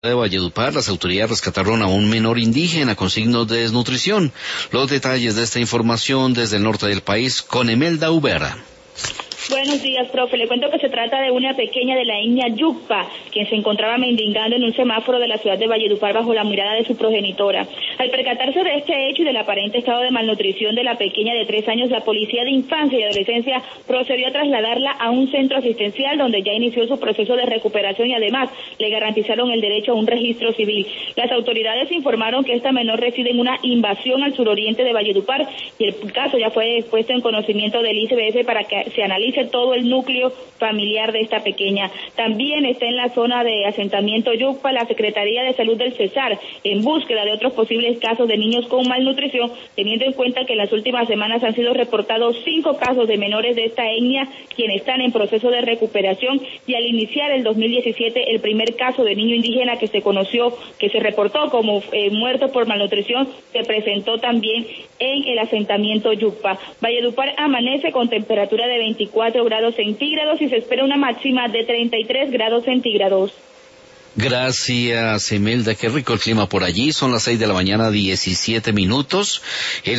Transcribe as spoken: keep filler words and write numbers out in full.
de Valledupar, las autoridades rescataron a un menor indígena con signos de desnutrición. Los detalles de esta información desde el norte del país con Emelda Ubera. Buenos días, profe. Le cuento que se trata de una pequeña de la etnia Yucpa, quien se encontraba mendigando en un semáforo de la ciudad de Valledupar bajo la mirada de su progenitora. Al percatarse de este hecho y del aparente estado de malnutrición de la pequeña de tres años, la Policía de Infancia y Adolescencia procedió a trasladarla a un centro asistencial donde ya inició su proceso de recuperación y además le garantizaron el derecho a un registro civil. Las autoridades informaron que esta menor reside en una invasión al suroriente de Valledupar y el caso ya fue puesto en conocimiento del I C B F para que se analice todo el núcleo familiar de esta pequeña. También está en la zona de asentamiento Yucpa la Secretaría de Salud del Cesar en búsqueda de otros posibles casos de niños con malnutrición, teniendo en cuenta que en las últimas semanas han sido reportados cinco casos de menores de esta etnia quienes están en proceso de recuperación, y al iniciar el dos mil diecisiete el primer caso de niño indígena que se conoció, que se reportó como eh, muerto por malnutrición, se presentó también en el asentamiento Yucpa. Valledupar amanece con temperatura de veinticuatro grados centígrados y se espera una máxima de treinta y tres grados centígrados. Gracias, Emelda. Qué rico el clima por allí. Son las seis de la mañana, diecisiete minutos. El